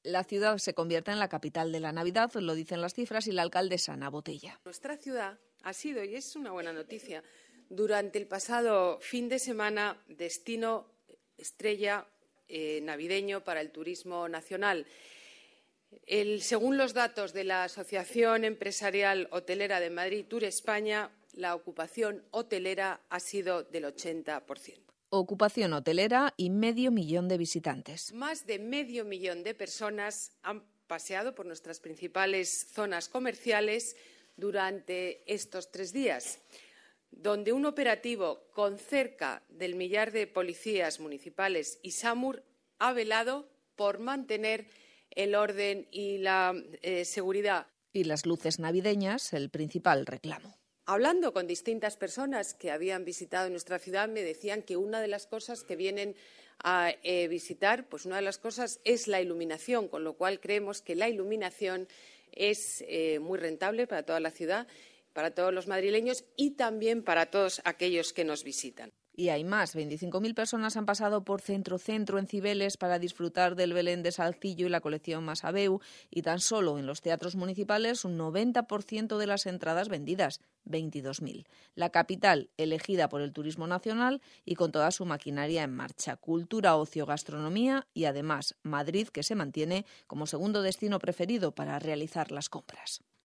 La ciudad se convierte en la capital de la Navidad, lo dicen las cifras, y la alcaldesa Ana Botella. Nuestra ciudad ha sido, y es una buena noticia, durante el pasado fin de semana destino estrella navideño para el turismo nacional. Según los datos de la Asociación Empresarial Hotelera de Madrid, Tour España, la ocupación hotelera ha sido del 80%. Ocupación hotelera y 500.000 de visitantes. Más de 500.000 de personas han paseado por nuestras principales zonas comerciales durante estos 3 días, donde un operativo con cerca del 1.000.000 de policías municipales y SAMUR ha velado por mantener el orden y la seguridad. Y las luces navideñas, el principal reclamo. Hablando con distintas personas que habían visitado nuestra ciudad, me decían que una de las cosas que vienen a visitar, pues una de las cosas es la iluminación, con lo cual creemos que la iluminación es muy rentable para toda la ciudad, para todos los madrileños y también para todos aquellos que nos visitan. Y hay más, 25.000 personas han pasado por Centro en Cibeles para disfrutar del Belén de Salcillo y la colección Masabeu, y tan solo en los teatros municipales un 90% de las entradas vendidas, 22.000. La capital elegida por el turismo nacional y con toda su maquinaria en marcha, cultura, ocio, gastronomía y además Madrid, que se mantiene como segundo destino preferido para realizar las compras.